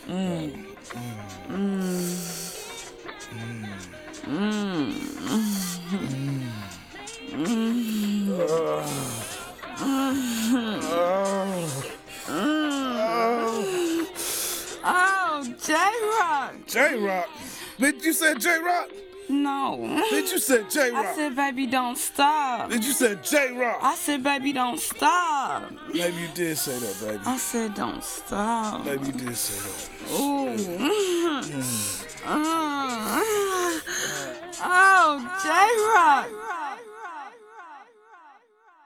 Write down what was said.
Oh, J-Rock. J-Rock? Bitch, you said J-Rock? No. Bitch, you said J-Rock. I said, baby, don't stop. Bitch, you said J-Rock. I said, baby, don't stop. Maybe you did say that, baby. I said, don't stop. Maybe you did say that. Ooh. Oh, J-Rock.